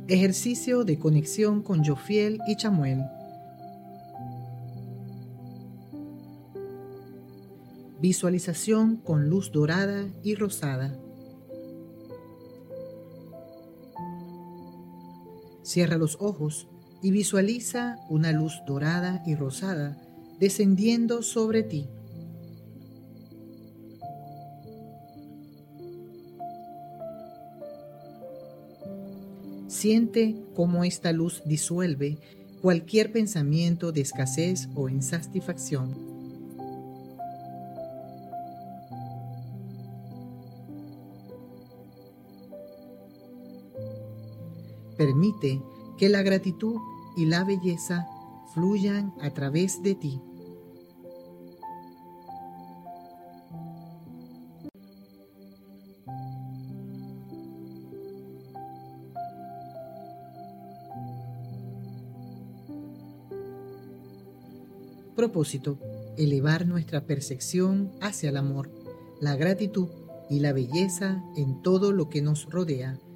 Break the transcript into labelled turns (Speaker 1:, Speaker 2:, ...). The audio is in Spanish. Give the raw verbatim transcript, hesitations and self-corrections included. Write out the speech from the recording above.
Speaker 1: Ejercicio de conexión con Yofiel y Chamuel. Visualización con luz dorada y rosada. Cierra los ojos y visualiza una luz dorada y rosada descendiendo sobre ti. Siente cómo esta luz disuelve cualquier pensamiento de escasez o insatisfacción. Permite que la gratitud y la belleza fluyan a través de ti. Propósito: elevar nuestra percepción hacia el amor, la gratitud y la belleza en todo lo que nos rodea,